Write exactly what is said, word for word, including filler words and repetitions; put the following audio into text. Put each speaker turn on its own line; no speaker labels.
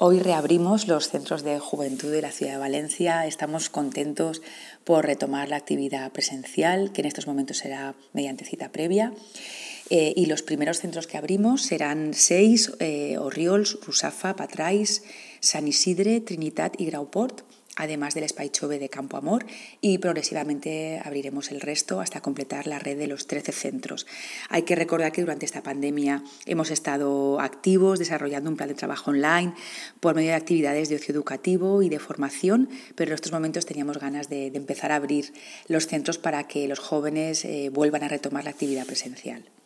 Hoy reabrimos los centros de juventud de la ciudad de Valencia. Estamos contentos por retomar la actividad presencial, que en estos momentos será mediante cita previa. Eh, y los primeros centros que abrimos serán seis, eh, Orriols, Russafa, Patrais, Sant Isidre, Trinitat y Grauport, además del Espai Chove de Campo Amor, y progresivamente abriremos el resto hasta completar la red de los trece centros. Hay que recordar que durante esta pandemia hemos estado activos desarrollando un plan de trabajo online por medio de actividades de ocio educativo y de formación, pero en estos momentos teníamos ganas de, de empezar a abrir los centros para que los jóvenes eh, vuelvan a retomar la actividad presencial.